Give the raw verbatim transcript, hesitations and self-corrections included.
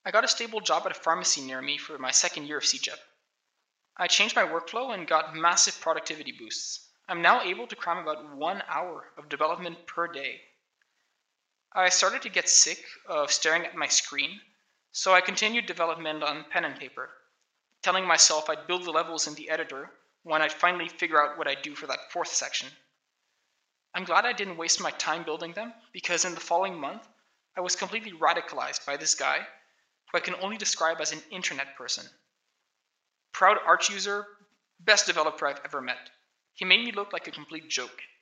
I got a stable job at a pharmacy near me for my second year of C G E P. I changed my workflow and got massive productivity boosts. I'm now able to cram about one hour of development per day. I started to get sick of staring at my screen, so I continued development on pen and paper, telling myself I'd build the levels in the editor when I'd finally figure out what I'd do for that fourth section. I'm glad I didn't waste my time building them, because in the following month, I was completely radicalized by this guy, who I can only describe as an internet person. Proud Arch user, best developer I've ever met. He made me look like a complete joke.